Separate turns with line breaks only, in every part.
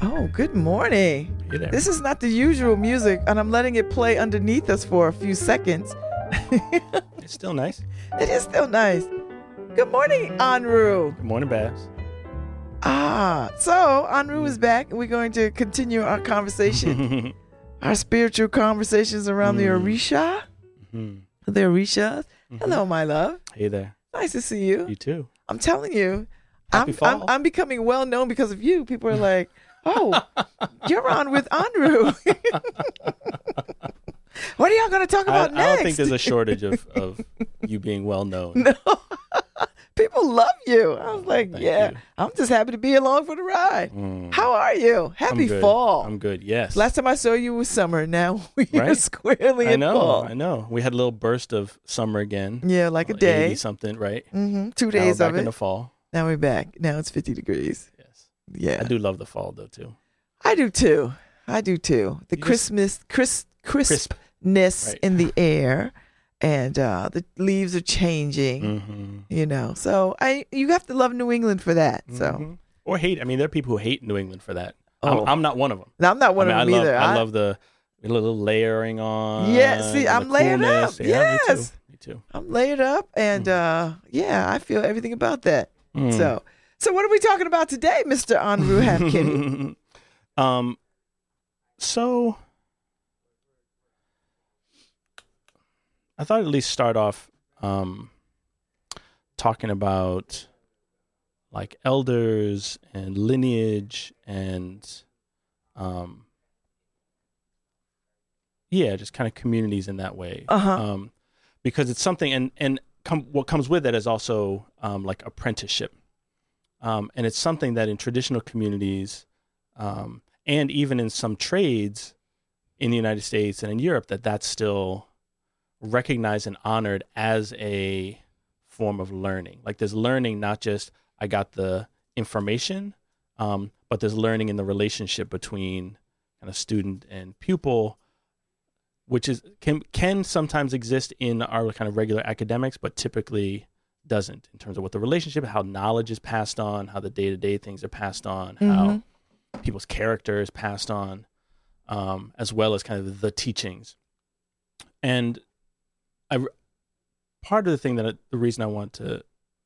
Oh, good morning.
Hey there.
This is not the usual music, and I'm letting it play underneath us for a few seconds.
It's still nice.
It is still nice. Good morning, Anru.
Good morning, Babs.
So Anru is back, and we're going to continue our conversation, our spiritual conversations around the Orisha. The Orishas. Hello, my love.
Hey there.
Nice to see you.
You too.
I'm telling you,
Happy fall.
I'm becoming well known because of you. People are like, "Oh, you're on with Anru." What are y'all going to talk about next?
I don't think there's a shortage of you being well known.
No. People love you. I was like,
Thank
yeah,
you.
I'm just happy to be along for the ride. How are you? Happy
I'm good.
fall.
I'm good. Yes.
Last time I saw you was summer. Now we're
Right?
squarely in fall.
I know. We had a little burst of summer again.
Yeah, like a day.
80 something, right?
2
Now
days
we're back
of it.
in the fall.
Now we're back. Now it's 50 degrees.
Yes.
Yeah.
I do love the fall though too.
I do too. The
You
Christmas crispness
Right.
in the air, and the leaves are changing.
Mm-hmm.
So you have to love New England for that. So
Mm-hmm. Or hate. I mean, there are people who hate New England for that.
Oh.
I'm not one of them.
now, I'm not one of them either.
I love the little layering on.
Yeah, see,
and
I'm
the
layered
coolness.
up.
Yeah,
Yes.
Me too.
I'm layered up, and I feel everything about that.
Mm.
So what are we talking about today, Mr. Anru Hapkinney?
So I thought at least start off talking about like elders and lineage and just kind of communities in that way. Because it's something, and what comes with it is also like apprenticeship. And it's something that in traditional communities and even in some trades in the United States and in Europe, that's still recognized and honored as a form of learning. Like there's learning, not just I got the information, but there's learning in the relationship between kind of student and pupil, which is can sometimes exist in our kind of regular academics, but typically doesn't in terms of what the relationship, how knowledge is passed on, how the day-to-day things are passed on, how people's character is passed on, as well as kind of the teachings. And part of the thing the reason I want to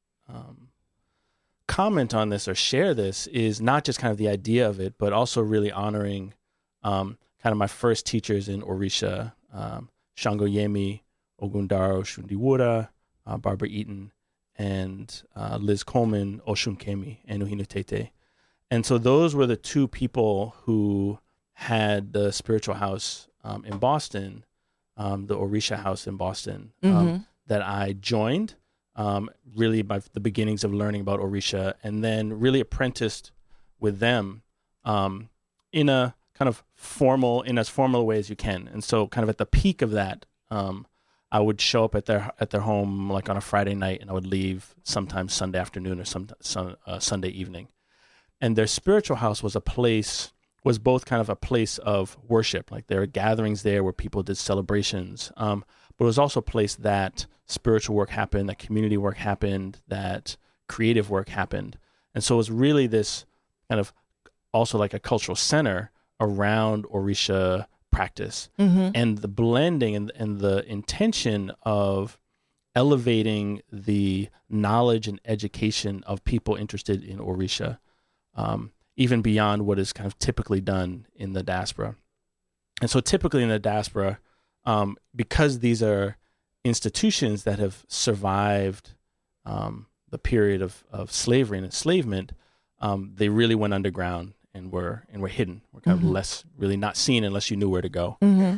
comment on this or share this is not just kind of the idea of it, but also really honoring kind of my first teachers in Orisha, Shango Yemi, Ogundaro Shundiwura, Barbara Eaton, and Liz Coleman, Oshun Kemi, and Uhinu Tete. And so those were the two people who had the spiritual house in Boston, the Orisha house in Boston, that I joined, really by the beginnings of learning about Orisha, and then really apprenticed with them in a kind of in as formal a way as you can. And so kind of at the peak of that, I would show up at their home like on a Friday night, and I would leave sometimes Sunday afternoon or some Sunday evening. And their spiritual house was both kind of a place of worship. Like there were gatherings there where people did celebrations, but it was also a place that spiritual work happened, that community work happened, that creative work happened. And so it was really this kind of also like a cultural center around Orisha practice, and the blending and the intention of elevating the knowledge and education of people interested in Orisha, even beyond what is kind of typically done in the diaspora. And so typically in the diaspora, because these are institutions that have survived the period of slavery and enslavement, they really went underground and were hidden. We're kind of less really not seen unless you knew where to go.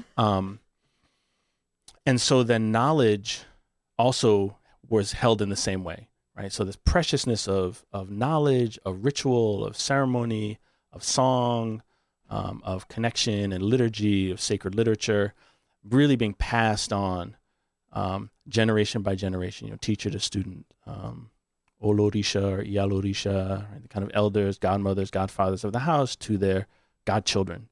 And so then knowledge also was held in the same way, right? So this preciousness of knowledge, of ritual, of ceremony, of song, of connection and liturgy, of sacred literature, really being passed on generation by generation, teacher to student, Olorisha or Iyalorisha, right? The kind of elders, godmothers, godfathers of the house to their godchildren.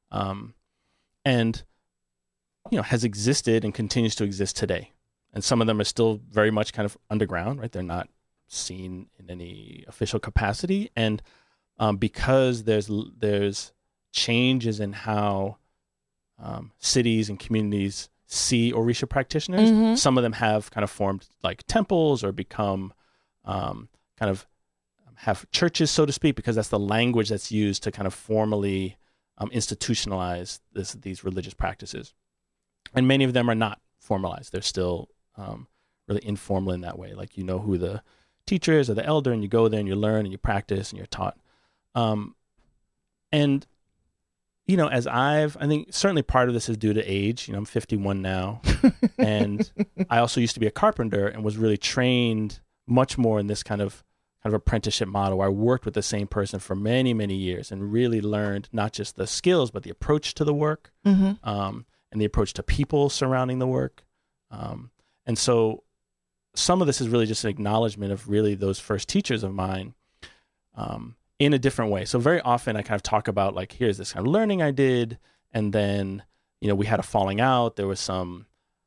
And, has existed and continues to exist today. And some of them are still very much kind of underground, right? They're not seen in any official capacity. And because there's changes in how cities and communities see Orisha practitioners.
Mm-hmm.
Some of them have kind of formed like temples or become kind of have churches, so to speak, because that's the language that's used to kind of formally institutionalize these religious practices. And many of them are not formalized. They're still really informal in that way. Like, you know who the teacher is or the elder, and you go there and you learn and you practice and you're taught. And, you know, I think certainly part of this is due to age. You know, I'm 51 now. And I also used to be a carpenter and was really trained much more in this kind of apprenticeship model where I worked with the same person for many, many years and really learned not just the skills, but the approach to the work, and the approach to people surrounding the work. And so some of this is really just an acknowledgement of really those first teachers of mine in a different way. So very often I kind of talk about like, here's this kind of learning I did. And then, you know, we had a falling out. There was some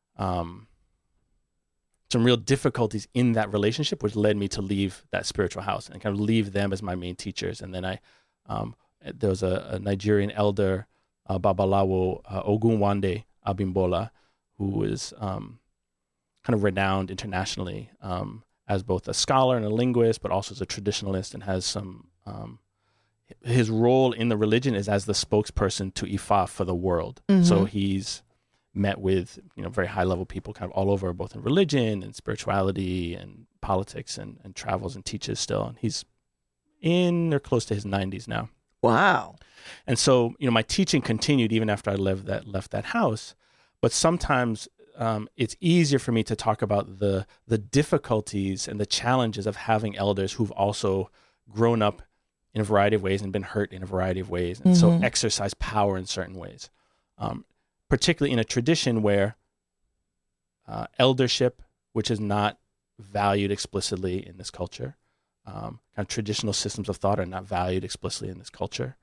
real difficulties in that relationship, which led me to leave that spiritual house and kind of leave them as my main teachers. And then there was a Nigerian elder, Babalawo Ogunwande Abimbola, who is kind of renowned internationally as both a scholar and a linguist, but also as a traditionalist, and has some, his role in the religion is as the spokesperson to Ifa for the world. Mm-hmm. So he's met with, you know, very high level people kind of all over, both in religion and spirituality and politics, and travels and teaches still. And he's in or close to his 90s now.
Wow.
And so, you know, my teaching continued even after I left that house. But sometimes it's easier for me to talk about the difficulties and the challenges of having elders who've also grown up in a variety of ways and been hurt in a variety of ways, and so exercise power in certain ways. Particularly in a tradition where eldership, which is not valued explicitly in this culture, kind of traditional systems of thought are not valued explicitly in this culture.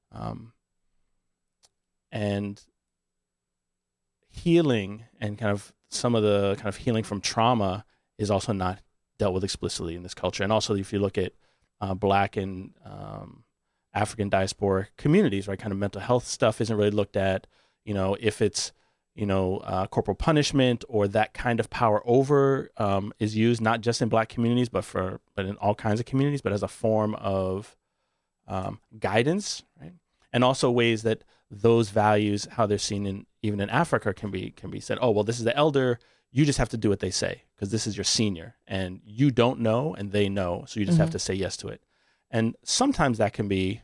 And healing and kind of some of the kind of healing from trauma is also not dealt with explicitly in this culture. And also if you look at Black and African diasporic communities, right, kind of mental health stuff isn't really looked at. You know, if it's, you know, corporal punishment or that kind of power over is used not just in Black communities, but in all kinds of communities, but as a form of guidance, right? And also ways that those values, how they're seen even in Africa, can be said, oh, well, this is the elder, you just have to do what they say because this is your senior, and you don't know and they know, so you just have to say yes to it. And sometimes that can be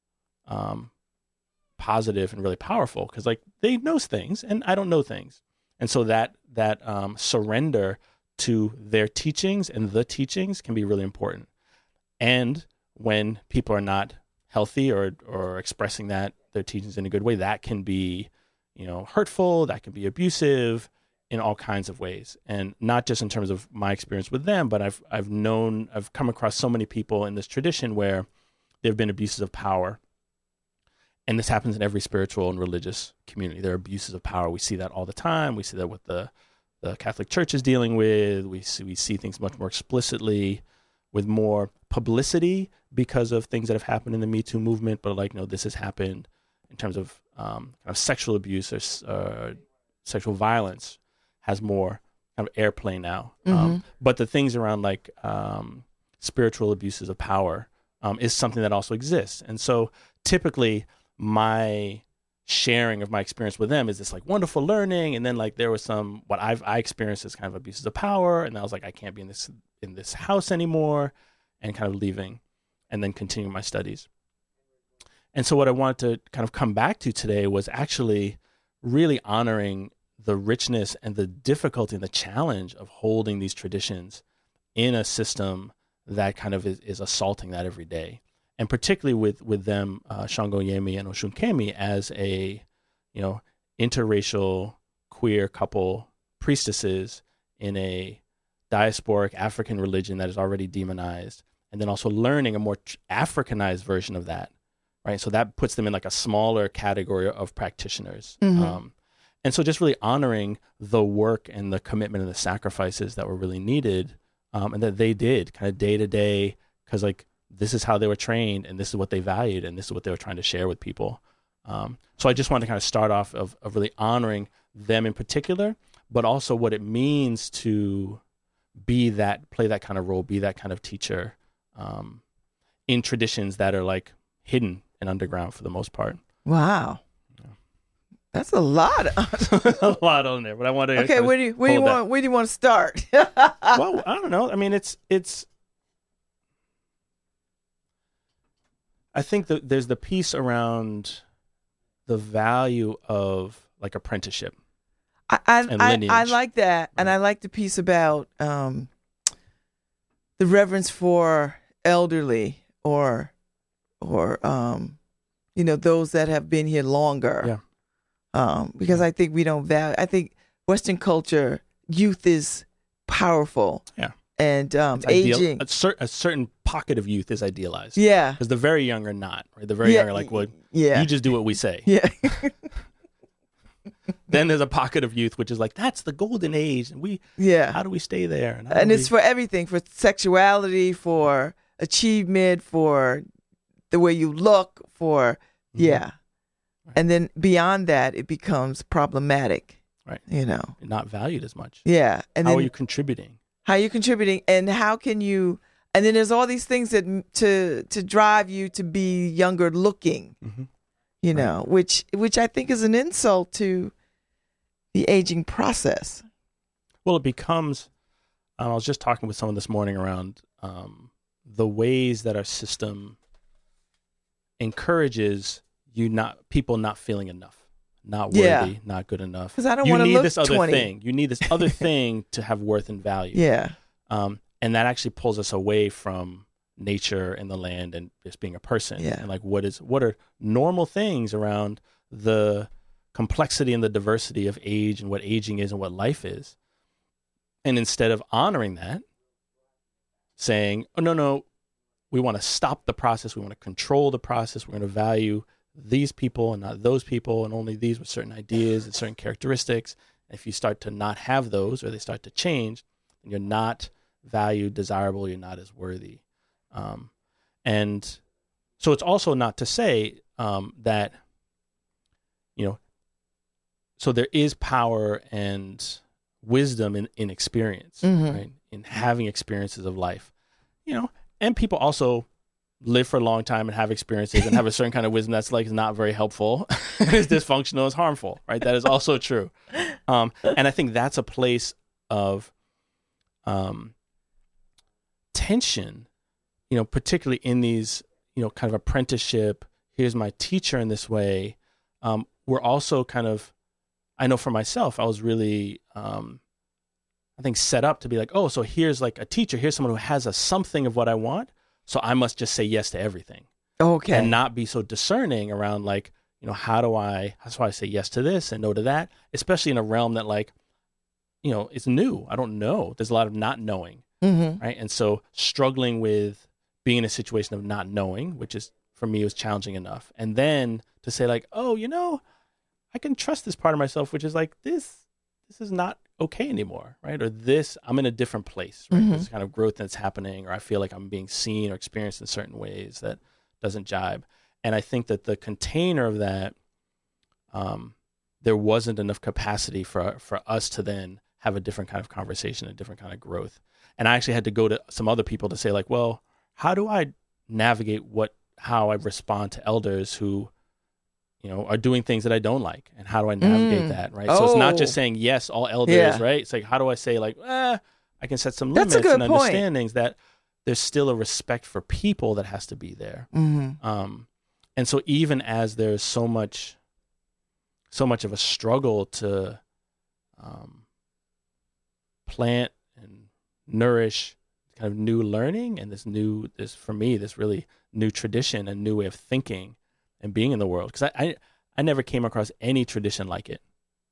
positive and really powerful because like they know things and I don't know things, and so that surrender to their teachings and the teachings can be really important. And when people are not healthy or expressing their teachings in a good way, that can be, you know, hurtful, that can be abusive in all kinds of ways. And not just in terms of my experience with them, but I've come across so many people in this tradition where there have been abuses of power. And this happens in every spiritual and religious community. There are abuses of power. We see that all the time. We see that with the Catholic Church is dealing with. We see things much more explicitly with more publicity because of things that have happened in the Me Too movement. But like, no, this has happened in terms of kind of sexual abuse or sexual violence has more kind of airplay now. But the things around like spiritual abuses of power is something that also exists. And so typically my sharing of my experience with them is this like wonderful learning, and then like there was some what I experienced as kind of abuses of power, and I was like, I can't be in this house anymore, and kind of leaving, and then continuing my studies. And so what I wanted to kind of come back to today was actually really honoring the richness and the difficulty and the challenge of holding these traditions in a system that kind of is assaulting that every day. And particularly with them, Shango Yemi and Oshunkemi, as a, you know, interracial queer couple priestesses in a diasporic African religion that is already demonized, and then also learning a more Africanized version of that, right? So that puts them in like a smaller category of practitioners. And so just really honoring the work and the commitment and the sacrifices that were really needed, and that they did kind of day to day, because like this is how they were trained, and this is what they valued, and this is what they were trying to share with people. So I just wanted to kind of start off of really honoring them in particular, but also what it means to play that kind of role, be that kind of teacher in traditions that are like hidden and underground for the most part.
Wow. That's a lot.
A lot on there, but I want to.
Okay, where do you want to start?
Well, I don't know. I mean, it's. I think that there's the piece around the value of like apprenticeship.
I like that, and I like the piece about the reverence for elderly or those that have been here longer.
Yeah.
Because I think we don't value. I think Western culture, youth is powerful.
Yeah.
And aging.
A certain pocket of youth is idealized.
Yeah.
Because the very young are not. Right? The very young are like, well, you just do what we say.
Yeah.
Then there's a pocket of youth which is like, that's the golden age, and how do we stay there?
And it's for everything, for sexuality, for achievement, for the way you look, for Right. And then beyond that, it becomes problematic.
Right.
Not
valued as much.
Yeah. And
how are you contributing?
And how can you? And then there's all these things that to drive you to be younger looking.
Right.
which I think is an insult to the aging process.
Well, it becomes. I was just talking with someone this morning around the ways that our system encourages people not feeling enough, not worthy, not good enough.
Because I don't want to look
this other
20.
thing. You need this other thing to have worth and value.
Yeah.
And that actually pulls us away from nature and the land and just being a person.
Yeah.
And like what are normal things around the complexity and the diversity of age and what aging is and what life is. And instead of honoring that, saying, oh, no, we want to stop the process. We want to control the process. We're going to value these people and not those people, and only these with certain ideas and certain characteristics. And if you start to not have those, or they start to change, then you're not valued, desirable, you're not as worthy. And so it's also not to say that, so there is power and wisdom in experience, right? In having experiences of life, and people also live for a long time and have experiences and have a certain kind of wisdom that's like not very helpful, is dysfunctional, is harmful, right? That is also true. And I think that's a place of tension, particularly in these, kind of apprenticeship, here's my teacher in this way. We're also kind of, I know for myself, I was really, I think set up to be like, oh, so here's like a teacher, here's someone who has something of what I want. So I must just say yes to everything.
Okay.
And not be so discerning around like, how do I say yes to this and no to that, especially in a realm that like, it's new. I don't know. There's a lot of not knowing. Right. And so struggling with being in a situation of not knowing, which is for me was challenging enough. And then to say like, oh, I can trust this part of myself, which is like, this is not okay anymore, right? Or this, I'm in a different place, right? This kind of growth that's happening, or I feel like I'm being seen or experienced in certain ways that doesn't jibe. And I think that the container of that, there wasn't enough capacity for us to then have a different kind of conversation, a different kind of growth. And I actually had to go to some other people to say like, well, how do I navigate how I respond to elders who, are doing things that I don't like, and how do I navigate that, right? So it's not just saying yes, all elders, right? It's like, how do I say like, I can set some limits and understandings that there's still a respect for people that has to be there. And so even as there's so much of a struggle to plant and nourish kind of new learning and this really new tradition and new way of thinking and being in the world, because I never came across any tradition like it.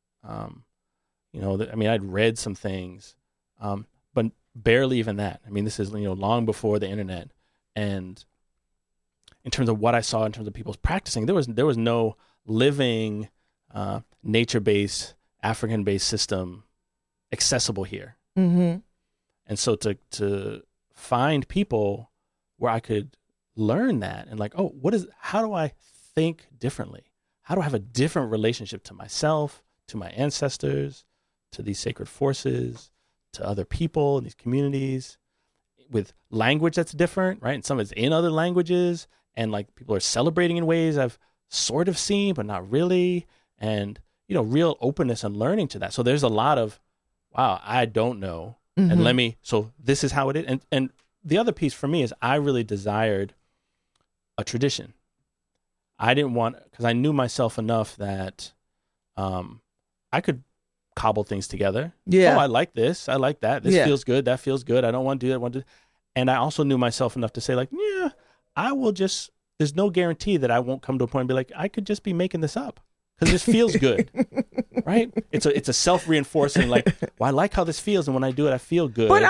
I'd read some things, but barely even that. I mean, this is long before the internet, and in terms of what I saw in terms of people's practicing, there was no living nature-based, African-based system accessible here. And so to find people where I could learn that and like, oh, how do I think differently? How do I have a different relationship to myself, to my ancestors, to these sacred forces, to other people in these communities, with language that's different, right? And some is in other languages, and like people are celebrating in ways I've sort of seen, but not really. And, real openness and learning to that. So there's a lot of, wow, I don't know.
Mm-hmm.
And so this is how it is. And the other piece for me is I really desired a tradition. I didn't want, because I knew myself enough that I could cobble things together.
Yeah.
Oh, I like this. I like that. This feels good. That feels good. I don't want to do that. I want to do. And I also knew myself enough to say like, yeah, I will just, there's no guarantee that I won't come to a point and be like, I could just be making this up because this feels good. Right? It's a self-reinforcing like, well, I like how this feels. And when I do it, I feel good.
But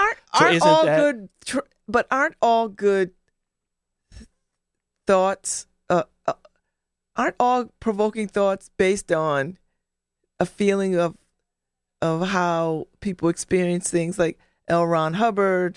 aren't all good thoughts, aren't all provoking thoughts based on a feeling of how people experience things, like L. Ron Hubbard,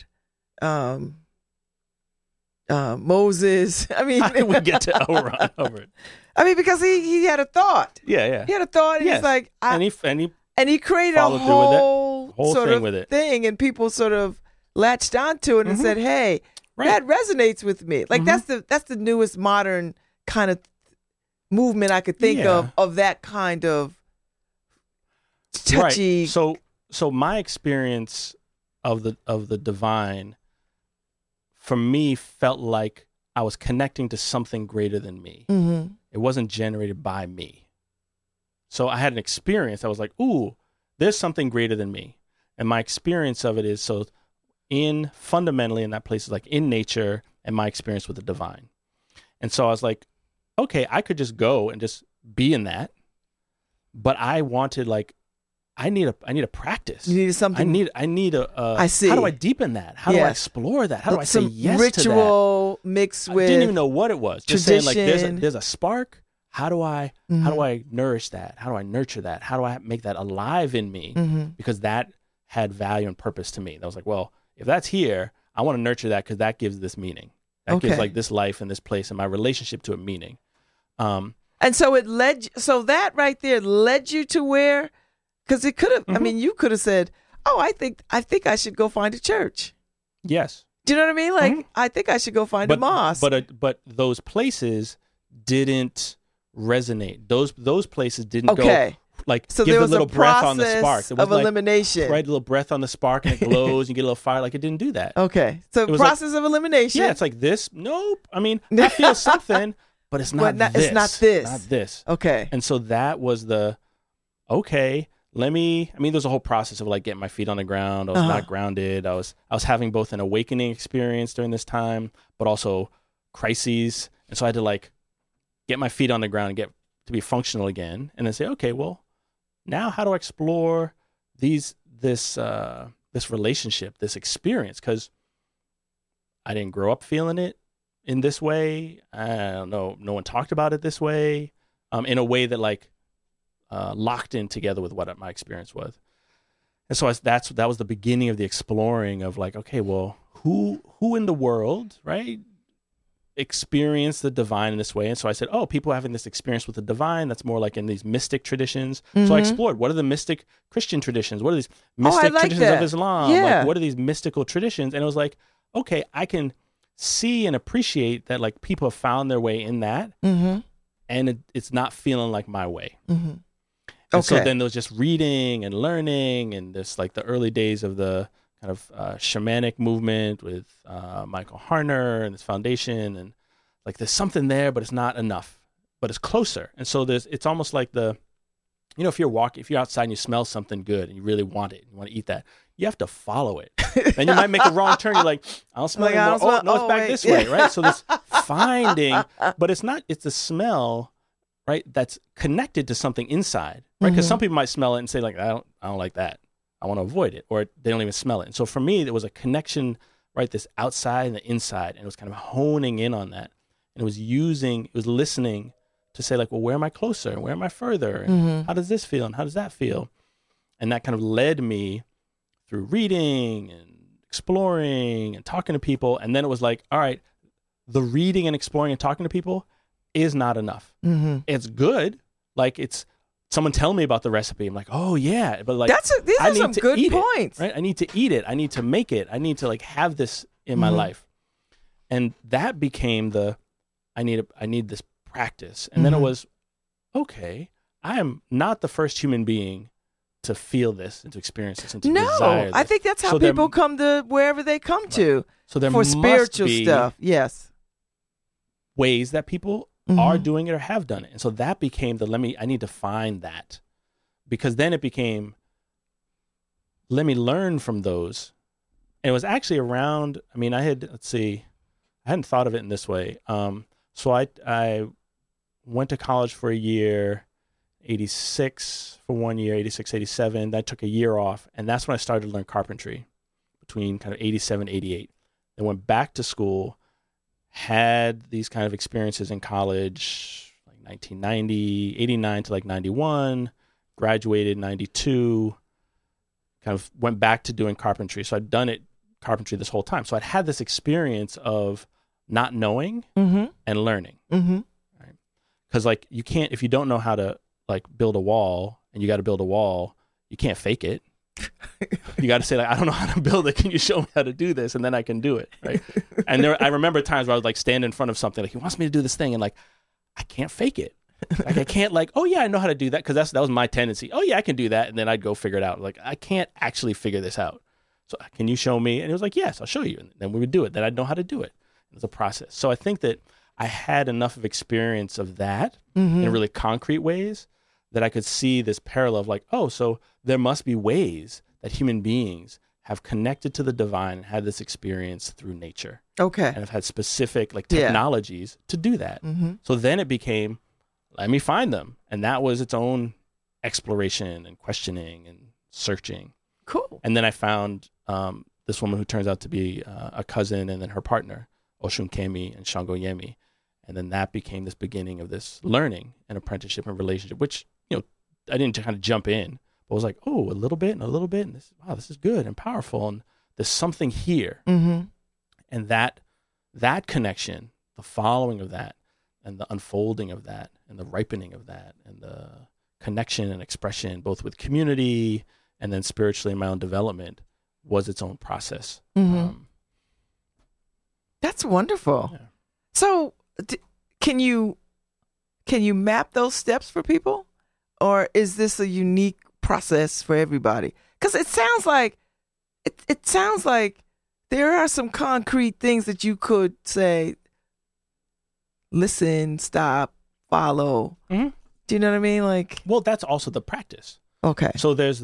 Moses. I mean,
how did we get to L. Ron Hubbard?
I mean, because he had a thought.
Yeah.
He had a thought, and
yes.
he's like,
and
he created a whole sort
thing
of
with it.
thing, and people sort of latched onto it and said, "Hey, that resonates with me." Like that's the newest modern kind of movement I could think of that kind of touchy.
Right. So my experience of the divine, for me, felt like I was connecting to something greater than me.
Mm-hmm.
It wasn't generated by me. So I had an experience. I was like, ooh, there's something greater than me. And my experience of it is fundamentally in that place is like in nature and my experience with the divine. And so I was like, okay, I could just go and just be in that. But I wanted I need a practice.
You need something.
I need a.
I see.
How do I deepen that? How do I explore that? How do I say yes
ritual
to that?
Ritual mixed with.
I didn't even know what it was. Just
tradition.
saying like there's a spark. How do I nourish that? How do I nurture that? How do I make that alive in me?
Mm-hmm.
Because that had value and purpose to me. And I was like, well, if that's here, I want to nurture that because that gives this meaning. That gives like this life and this place and my relationship to it meaning.
And so that right there led you to where. Because it could have, I mean, you could have said, "Oh, I think I should go find a church."
Yes.
Do you know what I mean? Like, I think I should go find a mosque.
But those places didn't resonate. Those places didn't go like
so
give
there
a
was
little breath on the spark.
There was of elimination.
Right, a little breath on the spark and it glows. You get a little fire. Like it didn't do that.
Okay, so process of elimination.
Yeah, it's like this. Nope. I mean, I feel something, but it's not this.
It's not this.
Not this.
Okay.
And so that was there's a whole process of like getting my feet on the ground. I was not grounded. I was having both an awakening experience during this time, but also crises. And so I had to like get my feet on the ground and get to be functional again. And then say, okay, well, now how do I explore this relationship, this experience? Because I didn't grow up feeling it in this way. I don't know. No one talked about it this way, in a way that like, locked in together with what my experience was. And so that was the beginning of the exploring of like, okay, well, who in the world, right, experienced the divine in this way? And so I said, oh, people having this experience with the divine, that's more like in these mystic traditions. So I explored, what are the mystic Christian traditions? What are these mystic traditions of Islam?
Yeah.
Like, what are these mystical traditions? And it was like, okay, I can see and appreciate that like people have found their way in that, and it's not feeling like my way. And so then there was just reading and learning, and this like the early days of the kind of shamanic movement with Michael Harner and this foundation, and like there's something there, but it's not enough, but it's closer. And so it's almost like if you're outside and you smell something good and you really want it, you want to eat that, you have to follow it. Then you might make a wrong turn. You're like, I don't smell it anymore. It's back this way, right? So this finding, but it's the smell, right, that's connected to something inside, right? Because some people might smell it and say like, I don't like that. I want to avoid it, or they don't even smell it. And so for me, there was a connection, right, this outside and the inside, and it was kind of honing in on that. And it was listening to say like, well, where am I closer? Where am I further? And how does this feel? And how does that feel? And that kind of led me through reading and exploring and talking to people. And then it was like, all right, the reading and exploring and talking to people is not enough.
Mm-hmm.
It's good. Like it's someone tell me about the recipe. I'm like, oh yeah, but like
these are some good points.
Right? I need to eat it. I need to make it. I need to like have this in my life. And that became I need this practice. And then it was, okay, I am not the first human being to feel this and to experience this and to desire this.
I think that's how people come to wherever they come to.
So there
for
must
spiritual
be
stuff. Yes.
ways that people are doing it or have done it. And so that became I need to find that. Because then it became, let me learn from those. And it was actually around, I mean, I hadn't thought of it in this way. So I went to college for a year, 86 for 1 year, 86, 87. Then I took a year off. And that's when I started to learn carpentry between kind of 87, 88. Then went back to school, had these kind of experiences in college, like 1990, 89 to like 91, graduated 92, kind of went back to doing carpentry. So I'd done carpentry this whole time. So I'd had this experience of not knowing and learning.
Mm-hmm.
Right? Because like you can't, if you don't know how to like build a wall and you got to build a wall, you can't fake it. You got to say like, I don't know how to build it. Can you show me how to do this? And then I can do it. Right. And I remember times where I would like stand in front of something like he wants me to do this thing. And like, I can't fake it. Like I can't like, oh yeah, I know how to do that. Cause that was my tendency. Oh yeah, I can do that. And then I'd go figure it out. Like I can't actually figure this out. So can you show me? And it was like, yes, I'll show you. And then we would do it. Then I'd know how to do it. It was a process. So I think that I had enough of experience of that in really concrete ways that I could see this parallel of like, oh, so there must be ways that human beings have connected to the divine and had this experience through nature.
Okay.
And have had specific like technologies to do that.
Mm-hmm.
So then it became, let me find them. And that was its own exploration and questioning and searching.
Cool.
And then I found this woman who turns out to be a cousin and then her partner, Oshun Kemi and Shango Yemi. And then that became this beginning of this learning and apprenticeship and relationship, which, I didn't kind of jump in, but was like, oh, a little bit and a little bit. And this is good and powerful. And there's something here.
Mm-hmm.
And that connection, the following of that and the unfolding of that and the ripening of that and the connection and expression, both with community and then spiritually in my own development, was its own process.
Mm-hmm. That's wonderful.
Yeah.
So can you map those steps for people? Or is this a unique process for everybody? Because it sounds like there are some concrete things that you could say, listen, stop, follow.
Mm-hmm.
Do you know what I mean? Like,
well, that's also the practice.
Okay.
So there's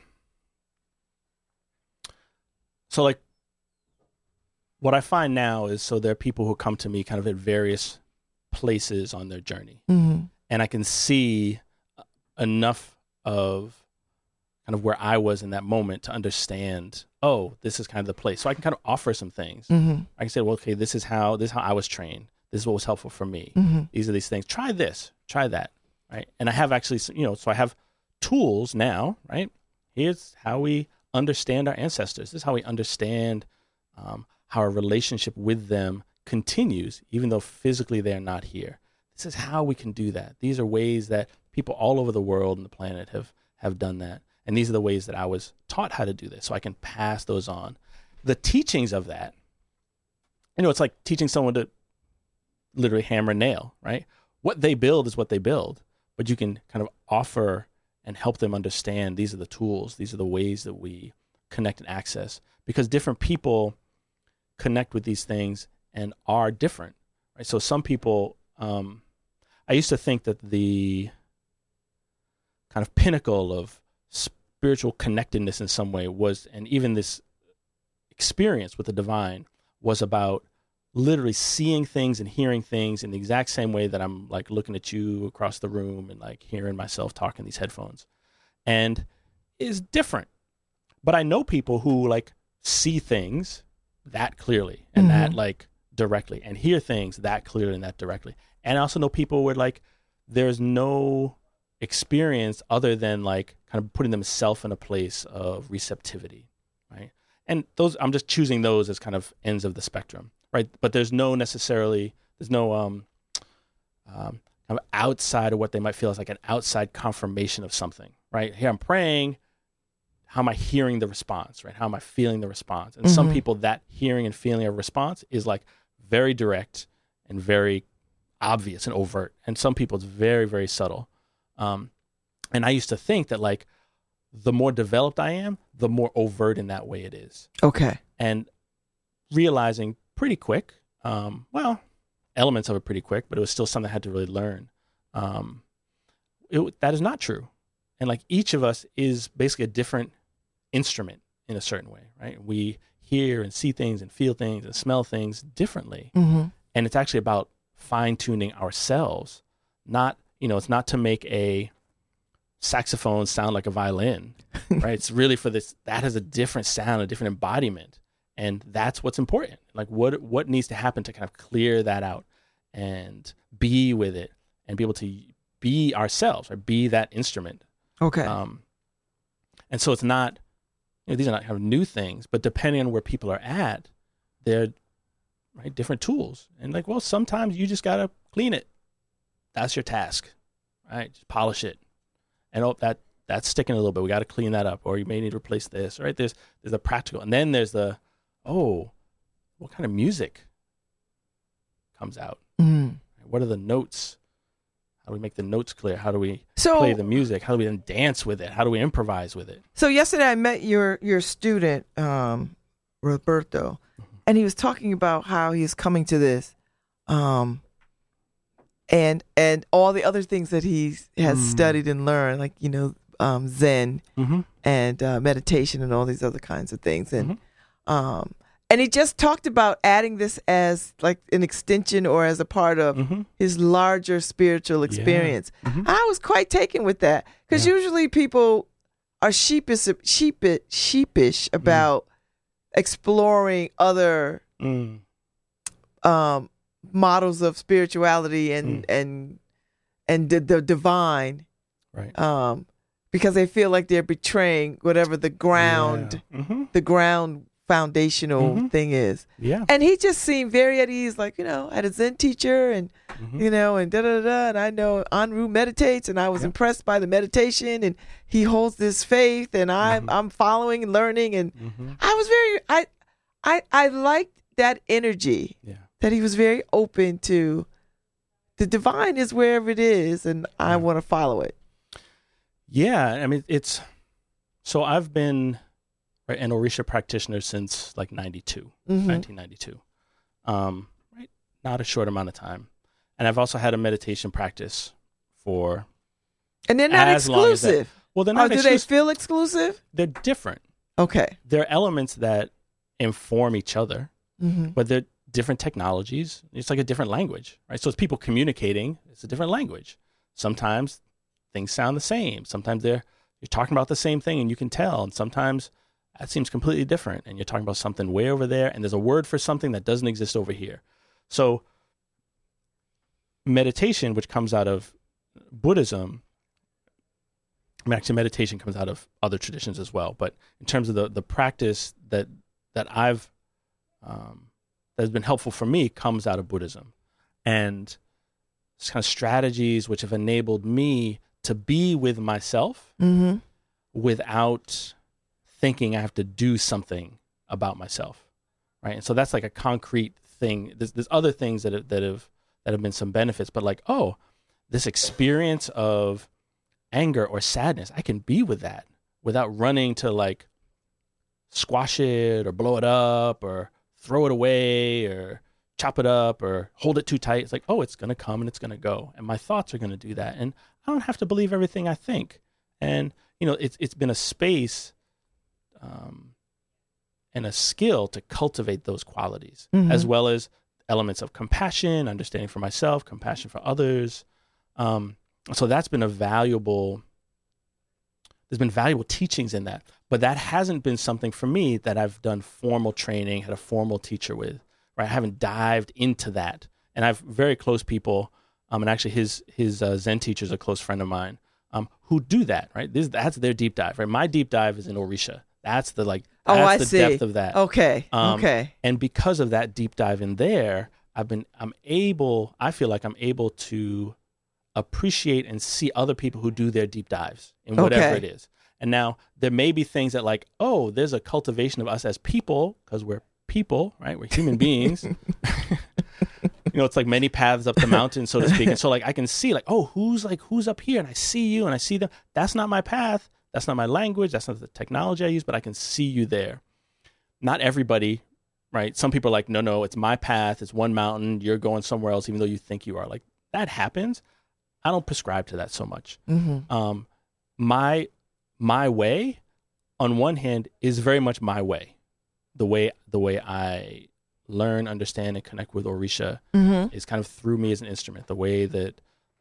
like what I find now is, so there are people who come to me kind of at various places on their journey.
Mm-hmm.
And I can see enough of kind of where I was in that moment to understand, oh, this is kind of the place. So I can kind of offer some things.
Mm-hmm.
I can say, well, okay, this is how I was trained. This is what was helpful for me.
Mm-hmm.
These are these things. Try this, try that, right? And I have actually, so I have tools now, right? Here's how we understand our ancestors. This is how we understand how our relationship with them continues, even though physically they are not here. This is how we can do that. These are ways that people all over the world and the planet have done that. And these are the ways that I was taught how to do this. So I can pass those on. The teachings of that, it's like teaching someone to literally hammer and nail, right? What they build is what they build, but you can kind of offer and help them understand these are the tools, these are the ways that we connect and access, because different people connect with these things and are different, right? So some people, I used to think that the kind of pinnacle of spiritual connectedness in some way was, and even this experience with the divine was about literally seeing things and hearing things in the exact same way that I'm like looking at you across the room and like hearing myself talk in these headphones, and is different. But I know people who like see things that clearly and that like directly, and hear things that clearly and that directly. And I also know people where like there's no experience other than like kind of putting themselves in a place of receptivity, right? And those, I'm just choosing those as kind of ends of the spectrum. right? But there's no kind of outside of what they might feel as like an outside confirmation of something, right? Here I'm praying. How am I hearing the response, right? How am I feeling the response? And some people, that hearing and feeling of response is like very direct and very obvious and overt. And some people, it's very, very subtle. And I used to think that like the more developed I am, the more overt in that way it is.
Okay.
And realizing pretty quick, elements of it pretty quick, but it was still something I had to really learn. That is not true. And like each of us is basically a different instrument in a certain way, right? We hear and see things and feel things and smell things differently. And it's actually about fine-tuning ourselves. Not, it's not to make a saxophone sound like a violin, right? It's really for this, that has a different sound, a different embodiment. And that's what's important. Like what needs to happen to kind of clear that out and be with it and be able to be ourselves, or be that instrument.
Okay.
And so it's not, these are not kind of new things, but depending on where people are at, they're right different tools. And like, well, sometimes you just gotta clean it. That's your task, right? Just polish it. And that's sticking a little bit. We got to clean that up, or you may need to replace this. Right? There's the practical, and then there's the what kind of music comes out? What are the notes? How do we make the notes clear? How do we play the music? How do we then dance with it? How do we improvise with it?
So yesterday I met your student, Roberto, and he was talking about how he's coming to this, and all the other things that he has studied and learned, like Zen and meditation and all these other kinds of things, and he just talked about adding this as like an extension or as a part of his larger spiritual experience. I was quite taken with that, because usually people are sheepish about exploring other models of spirituality and the divine,
right?
Because they feel like they're betraying whatever the ground foundational thing is.
Yeah.
And he just seemed very at ease, like, I had a Zen teacher and, and da-da-da-da, and I know Anru meditates, and I was impressed by the meditation, and he holds this faith, and I'm following and learning, and I was I liked that energy, that he was very open to the divine is wherever it is, and I want to follow it.
Yeah, I mean, so I've been an Orisha practitioner since like 1992. Right, not a short amount of time. And I've also had a meditation practice for.
And they're not exclusive.
Well, they're not
exclusive. Do they feel exclusive?
They're different.
Okay.
There are elements that inform each other, but they're different technologies. It's like a different language, right? So it's people communicating. It's a different language. Sometimes things sound the same. Sometimes you're talking about the same thing and you can tell. And sometimes that seems completely different, and you're talking about something way over there, and there's a word for something that doesn't exist over here. So meditation, which comes out of Buddhism, actually meditation comes out of other traditions as well, but in terms of the practice that I've that has been helpful for me comes out of Buddhism. And it's kind of strategies which have enabled me to be with myself without thinking I have to do something about myself, right? And so that's like a concrete thing. There's other things that have been some benefits, but like, this experience of anger or sadness, I can be with that without running to like squash it or blow it up or throw it away or chop it up or hold it too tight. It's like, it's going to come and it's going to go, and my thoughts are going to do that, and I don't have to believe everything I think. And it's been a space and a skill to cultivate those qualities, as well as elements of compassion, understanding for myself, compassion for others. So that's been there's been valuable teachings in that, but that hasn't been something for me that I've done formal training, had a formal teacher with, right? I haven't dived into that. And I've very close people, and actually his Zen teacher is a close friend of mine, who do that, right? That's their deep dive, right? My deep dive is in Orisha. That's the
I
the
see.
depth of that.
Okay. Okay.
And because of that deep dive in there, I feel like I'm able to appreciate and see other people who do their deep dives in whatever it is. And now there may be things that like, oh, there's a cultivation of us as people, because we're people, right? We're human beings. It's like many paths up the mountain, so to speak. And so like I can see like, oh, who's up here? And I see you and I see them. That's not my path. That's not my language. That's not the technology I use, but I can see you there. Not everybody, right? Some people are like, no, it's my path. It's one mountain. You're going somewhere else, even though you think you are. Like that happens. I don't prescribe to that so much. Mm-hmm. My way, on one hand, is very much my way. The way I learn, understand, and connect with Orisha is kind of through me as an instrument. The way that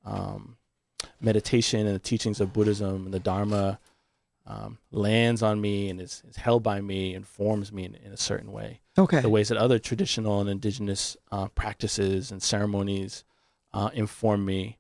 meditation and the teachings of Buddhism and the Dharma lands on me and is held by me and forms me in a certain way.
Okay.
The ways that other traditional and indigenous practices and ceremonies inform me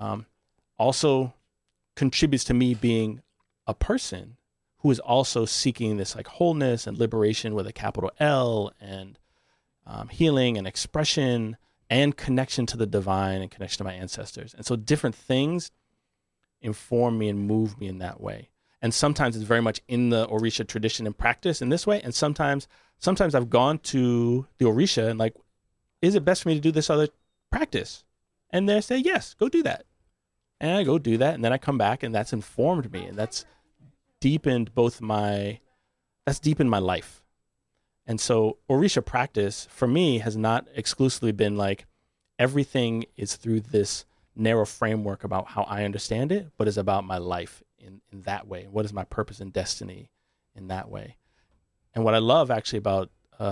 also contributes to me being a person who is also seeking this like wholeness and liberation with a capital L, and healing and expression and connection to the divine and connection to my ancestors. And so different things inform me and move me in that way. And sometimes it's very much in the Orisha tradition and practice in this way. And sometimes I've gone to the Orisha and like, is it best for me to do this other practice? And they say, yes, go do that. And I go do that. And then I come back and that's informed me. And that's deepened my life. And so Orisha practice for me has not exclusively been like everything is through this narrow framework about how I understand it, but is about my life in that way. What is my purpose and destiny in that way? And what I love actually about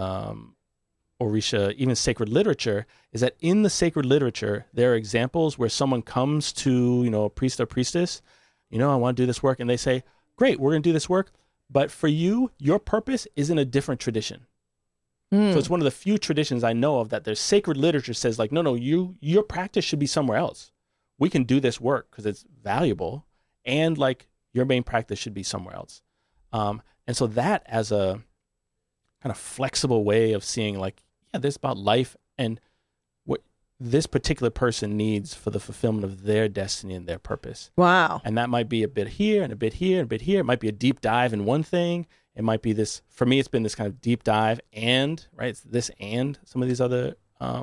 Orisha, even sacred literature, is that in the sacred literature, there are examples where someone comes to, a priest or priestess, I want to do this work. And they say, great, we're going to do this work. But for you, your purpose is in a different tradition. So it's one of the few traditions I know of that there's sacred literature says like, no, your practice should be somewhere else. We can do this work because it's valuable, and like your main practice should be somewhere else. And so that as a kind of flexible way of seeing like, yeah, this is about life and what this particular person needs for the fulfillment of their destiny and their purpose.
Wow.
And that might be a bit here and a bit here and a bit here. It might be a deep dive in one thing. It might be this, for me, it's been this kind of deep dive and, right, it's this and some of these other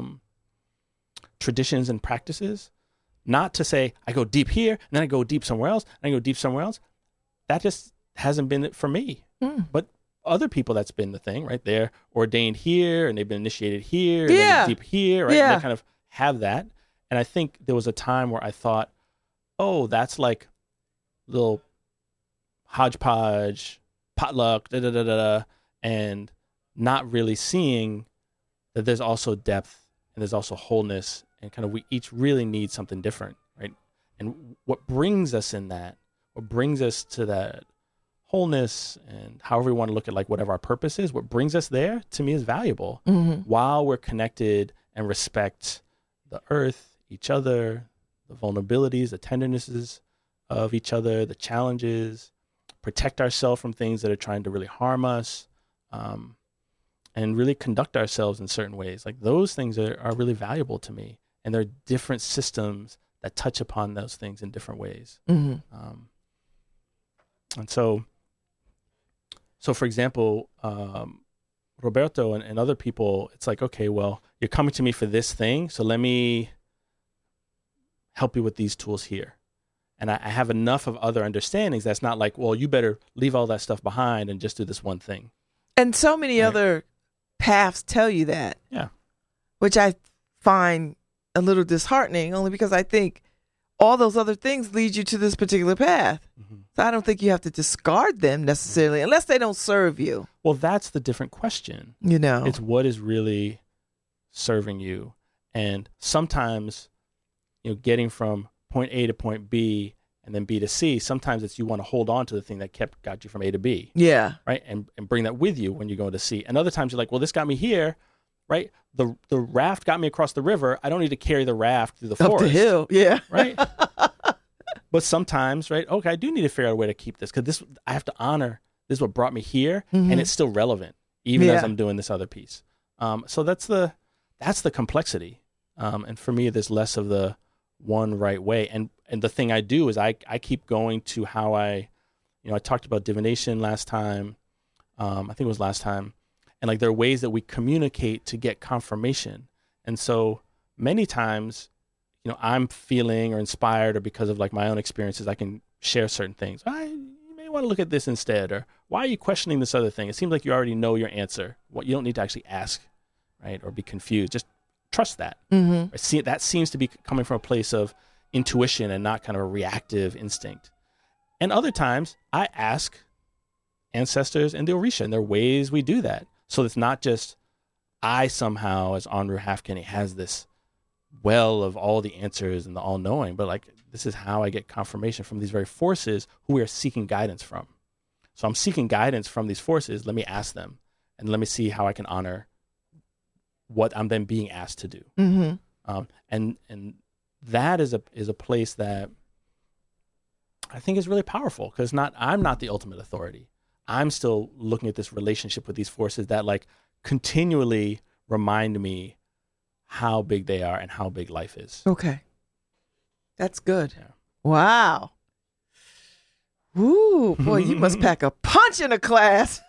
traditions and practices. Not to say I go deep here and then I go deep somewhere else and I go deep somewhere else. That just hasn't been it for me. But other people, that's been the thing, right? They're ordained here and they've been initiated here and then deep here, right?
Yeah.
And they kind of have that. And I think there was a time where I thought, oh, that's like little hodgepodge, potluck, and not really seeing that there's also depth and there's also wholeness, and kind of we each really need something different, right? And what brings us in that, what brings us to that wholeness, and however we want to look at like whatever our purpose is, what brings us there to me is valuable while we're connected and respect the earth, each other, the vulnerabilities, the tendernesses of each other, the challenges, protect ourselves from things that are trying to really harm us, and really conduct ourselves in certain ways. Like those things are really valuable to me. And there are different systems that touch upon those things in different ways. And so for example, Roberto and other people, it's like, okay, well, you're coming to me for this thing, so let me help you with these tools here. And I have enough of other understandings that's not like, well, you better leave all that stuff behind and just do this one thing.
And so many other paths tell you that.
Yeah.
Which I find a little disheartening, only because I think all those other things lead you to this particular path. So I don't think you have to discard them necessarily, unless they don't serve you.
Well, that's the different question. It's what is really serving you. And sometimes, getting from point A to point B and then B to C, sometimes it's you want to hold on to the thing that got you from A to B.
Yeah.
Right? And bring that with you when you go to C. And other times you're like, well, this got me here, right? The raft got me across the river. I don't need to carry the raft through the forest.
Up the hill, yeah.
Right? But sometimes, right, okay, I do need to figure out a way to keep this, because I have to honor This is what brought me here,
Mm-hmm.
and it's still relevant even as
Yeah.
I'm doing this other piece. So that's the complexity. And for me, there's less of the one right way. And the thing I do is I keep going to how I talked about divination last time. I think it was last time. And like, there are ways that we communicate to get confirmation. And so many times, I'm feeling or inspired, or because of like my own experiences, I can share certain things. You may want to look at this instead, or why are you questioning this other thing? It seems like you already know your answer. You don't need to actually ask, right? Or be confused. Just trust that.
Mm-hmm.
That seems to be coming from a place of intuition and not kind of a reactive instinct. And other times I ask ancestors and the Orisha, and there are ways we do that. So it's not just I somehow, as Anru Halfpenny, has this well of all the answers and the all-knowing, but like, this is how I get confirmation from these very forces who we are seeking guidance from. So I'm seeking guidance from these forces. Let me ask them, and let me see how I can honor what I'm then being asked to do.
Mm-hmm.
And that is a place that I think is really powerful, because I'm not the ultimate authority. I'm still looking at this relationship with these forces that like continually remind me how big they are and how big life is.
Okay. That's good.
Yeah.
Wow. Ooh, boy, you must pack a punch in a class.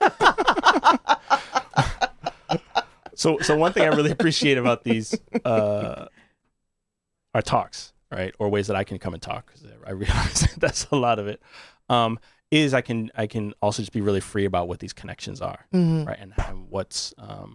So one thing I really appreciate about these our talks, right, or ways that I can come and talk, because I realize that's a lot of it, is I can also just be really free about what these connections are,
Mm-hmm.
right, and what's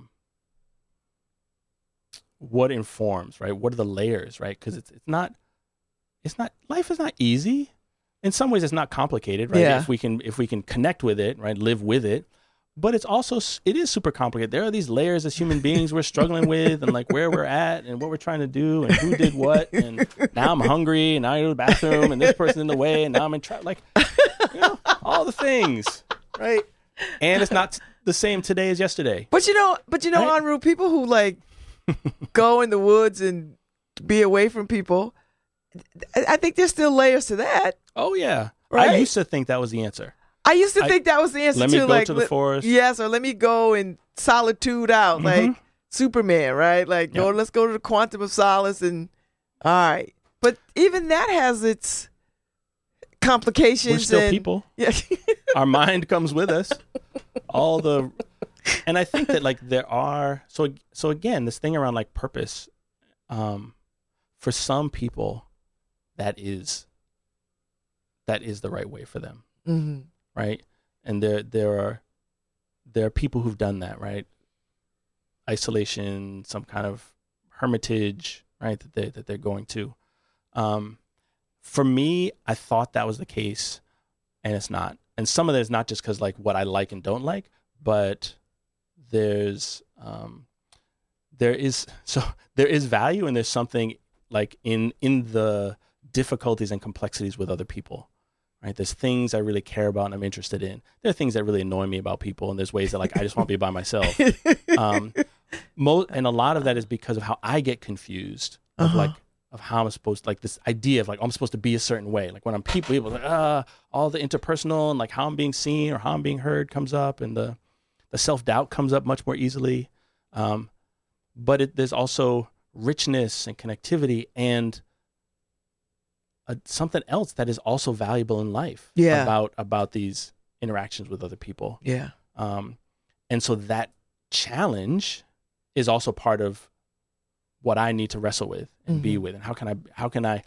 what informs, right, what are the layers, right, because it's not life is not easy. In some ways, it's not complicated, right?
Yeah.
If we can connect with it, right, live with it. But it is super complicated. There are these layers as human beings we're struggling with, and like where we're at and what we're trying to do and who did what. And now I'm hungry, and now I go to the bathroom, and this person's in the way, and now I'm in trouble. Like, all the things, right? And it's not the same today as yesterday.
But you know,
Right?
Anru, people who like go in the woods and be away from people, I think there's still layers to that.
Oh yeah,
Right?
I used to think that was the answer.
I used to think that was the answer
Let me
too.
go
like,
to the forest.
Yes, or let me go in solitude out, like Superman, right? Like,
Yeah.
let's go to the quantum of solace, and all right. But even that has its complications.
We're still
and,
people.
Yeah.
Our mind comes with us. And I think that like there are so again, this thing around like purpose, for some people that is the right way for them.
Mm-hmm.
Right? And there are people who've done that, right? Isolation, some kind of hermitage, right? That they're going to. For me, I thought that was the case, and it's not. And some of that is not just because like what I like and don't like, but there is value, and there's something like in the difficulties and complexities with other people. Right? There's things I really care about and I'm interested in. There are things that really annoy me about people, and there's ways that like I just want to be by myself. And a lot of that is because of how I get confused of of how I'm supposed to, like this idea of like I'm supposed to be a certain way. Like when I'm people like all the interpersonal and like how I'm being seen or how I'm being heard comes up, and the self-doubt comes up much more easily. But there's also richness and connectivity and something else that is also valuable in life.
Yeah.
About these interactions with other people.
Yeah.
And so that challenge is also part of what I need to wrestle with and be with, and how can I,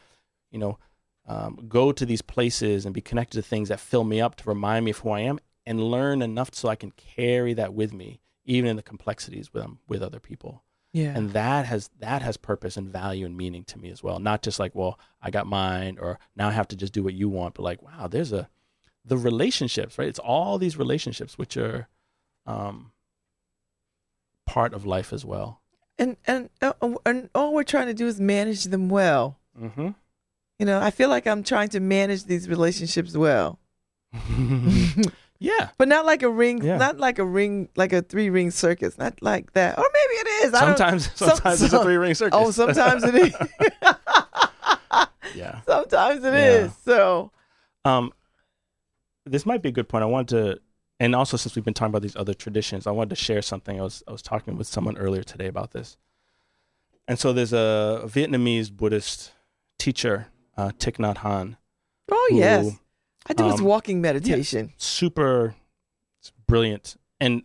go to these places and be connected to things that fill me up to remind me of who I am, and learn enough so I can carry that with me, even in the complexities with other people.
Yeah.
And that has purpose and value and meaning to me as well. Not just like, well, I got mine, or now I have to just do what you want, but like, wow, there's the relationships, right? It's all these relationships which are part of life as well.
And all we're trying to do is manage them well.
Mm-hmm.
I feel like I'm trying to manage these relationships well.
Yeah.
But not like a ring,
Yeah.
not like a ring, like a 3-ring circus, not like that. Or maybe it is.
Sometimes it's a 3-ring circus.
Oh, sometimes it is.
Yeah.
Sometimes it
Yeah.
is. So,
This might be a good point. I want to and also since we've been talking about these other traditions, I wanted to share something. I was talking with someone earlier today about this. And so there's a Vietnamese Buddhist teacher, Thich Nhat Hanh.
Oh, yes. I do his walking meditation.
Yeah, super brilliant. And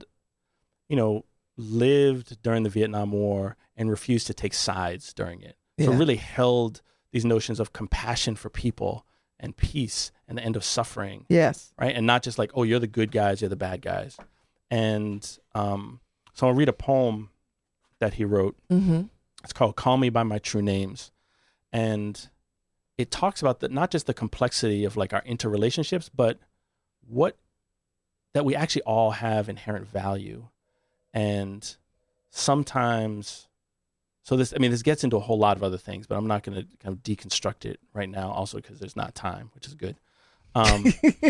lived during the Vietnam War and refused to take sides during it. So really held these notions of compassion for people and peace and the end of suffering.
Yes.
Right? And not just like, oh, you're the good guys, you're the bad guys. And so I'll read a poem that he wrote.
Mm-hmm.
It's called Call Me By My True Names. And it talks about not just the complexity of like our interrelationships, but that we actually all have inherent value. And sometimes, so this gets into a whole lot of other things, but I'm not going to kind of deconstruct it right now, also because there's not time, which is good. Don't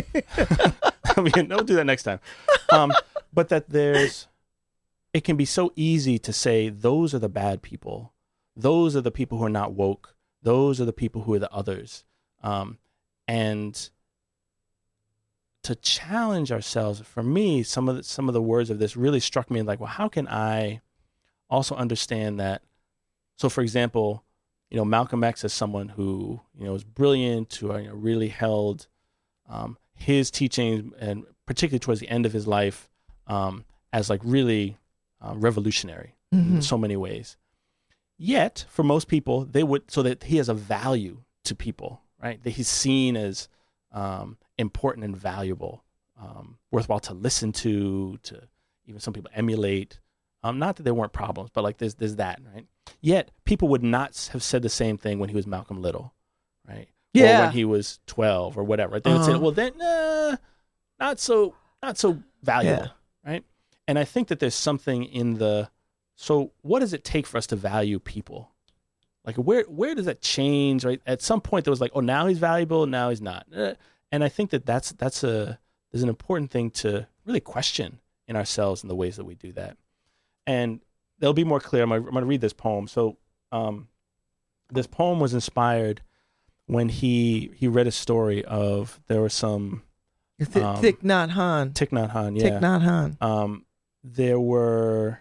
do that next time. But that it can be so easy to say, those are the bad people. Those are the people who are not woke. Those are the people who are the others. And to challenge ourselves, for me, some of the words of this really struck me like, well, how can I also understand that? So, for example, Malcolm X is someone who, is brilliant, who really held his teachings, and particularly towards the end of his life, as like really revolutionary in so many ways. Yet, for most people, so that he has a value to people, right? That he's seen as important and valuable, worthwhile to listen to even some people emulate. Not that there weren't problems, but like there's that, right? Yet people would not have said the same thing when he was Malcolm Little, right?
Yeah.
Or when he was 12 or whatever. They would say, well, then, not so valuable, right? And I think that there's something in so what does it take for us to value people? Like where does that change, right? At some point there was like, oh, now he's valuable, now he's not. And I think that there's an important thing to really question in ourselves in the ways that we do that. And they'll be more clear. I'm going to read this poem. So this poem was inspired when he read a story of, there was some
Thich Nhat Hanh.
Thich Nhat Hanh, yeah.
Thich Nhat Hanh.
There were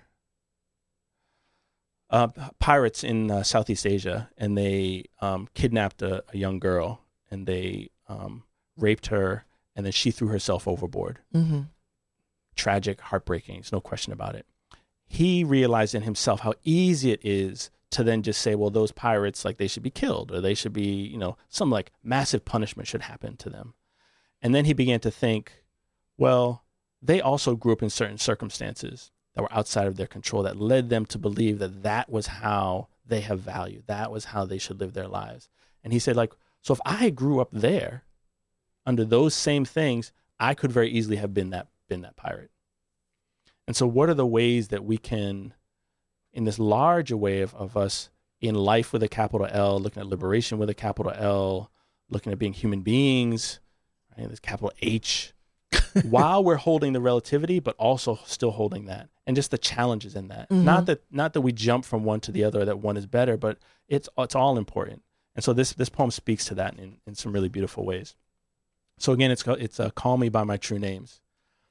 pirates in Southeast Asia, and they kidnapped a young girl, and they raped her, and then she threw herself overboard.
Mm-hmm.
Tragic, heartbreaking. There's no question about it. He realized in himself how easy it is to then just say, well, those pirates, like, they should be killed, or they should be, some like massive punishment should happen to them. And then he began to think, well, they also grew up in certain circumstances that were outside of their control that led them to believe that was how they have value. That was how they should live their lives. And he said, like, so if I grew up there under those same things, I could very easily have been that pirate. And so what are the ways that we can, in this larger way of us in life with a capital L, looking at liberation with a capital L, looking at being human beings, right, this capital H, while we're holding the relativity, but also still holding that, and just the challenges in that. Mm-hmm. Not that we jump from one to the other, that one is better, but it's all important. And so this poem speaks to that in some really beautiful ways. So again, it's Call Me By My True Names.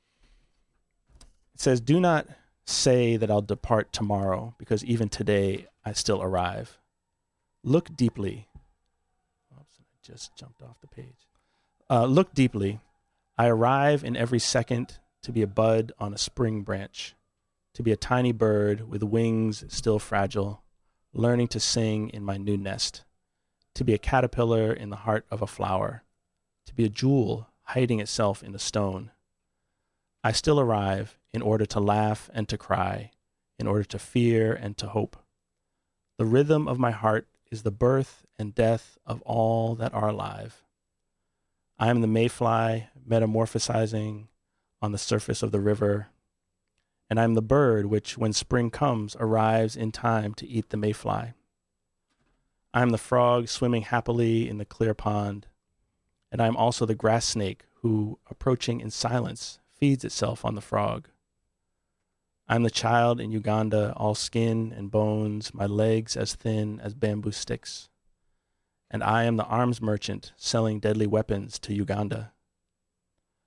It says, do not say that I'll depart tomorrow, because even today I still arrive. Look deeply. Oops, I just jumped off the page. Look deeply. I arrive in every second to be a bud on a spring branch, to be a tiny bird with wings still fragile, learning to sing in my new nest, to be a caterpillar in the heart of a flower, to be a jewel hiding itself in a stone. I still arrive in order to laugh and to cry, in order to fear and to hope. The rhythm of my heart is the birth and death of all that are alive. I am the mayfly metamorphosizing on the surface of the river, and I am the bird which, when spring comes, arrives in time to eat the mayfly. I am the frog swimming happily in the clear pond, and I am also the grass snake who, approaching in silence, feeds itself on the frog. I am the child in Uganda, all skin and bones, my legs as thin as bamboo sticks. And I am the arms merchant selling deadly weapons to Uganda.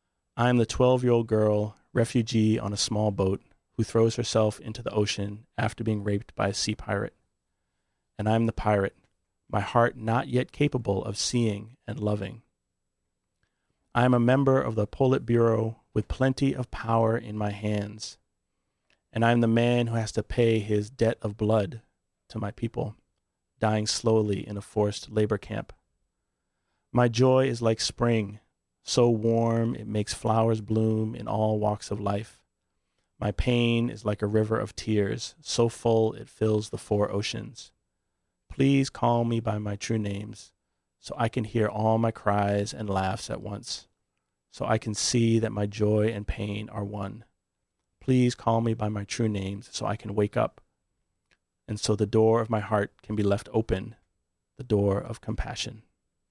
I am the 12-year-old girl, refugee on a small boat, who throws herself into the ocean after being raped by a sea pirate. And I am the pirate, my heart not yet capable of seeing and loving. I am a member of the Politburo with plenty of power in my hands, and I am the man who has to pay his debt of blood to my people, dying slowly in a forced labor camp. My joy is like spring, so warm it makes flowers bloom in all walks of life. My pain is like a river of tears, so full it fills the 4 oceans. Please call me by my true names, so I can hear all my cries and laughs at once, so I can see that my joy and pain are one. Please call me by my true names, so I can wake up, and so the door of my heart can be left open, the door of compassion.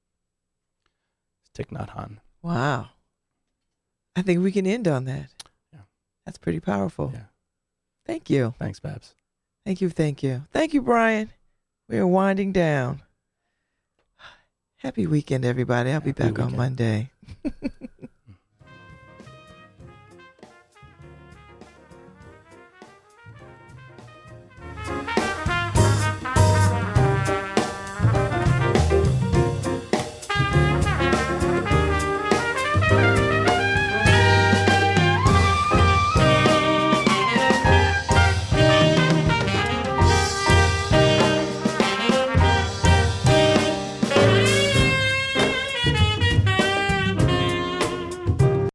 Thich Nhat Hanh.
Wow. I think we can end on that.
Yeah.
That's pretty powerful.
Yeah.
Thank you.
Thanks, Babs.
Thank you. Thank you. Thank you, Brian. We are winding down. Happy weekend, everybody. I'll be back on Monday.